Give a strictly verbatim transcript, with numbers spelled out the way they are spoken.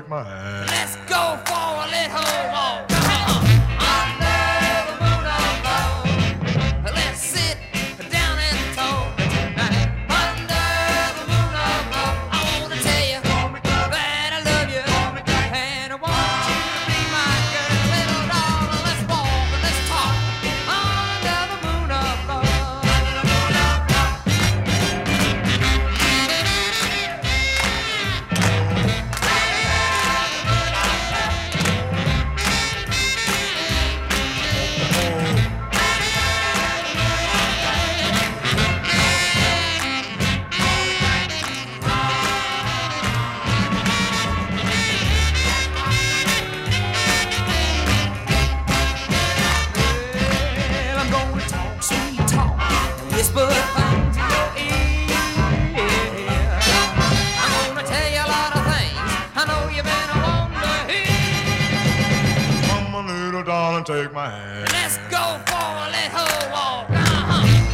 take my hand. Let's go for a little walk. Under the moon of love. Let's sit down and talk tonight. Under the moon of love. I wanna tell you that I love you, and I want you to be my girl, little darling. Let's walk and let's talk under the moon of love. Well, I'm gonna talk sweet talk and whisper things in your ear. I'm gonna tell you a lot of things I know you've been wanting to hear. Come on, little darling, take my hand. Let's go for a little walk. Uh-huh.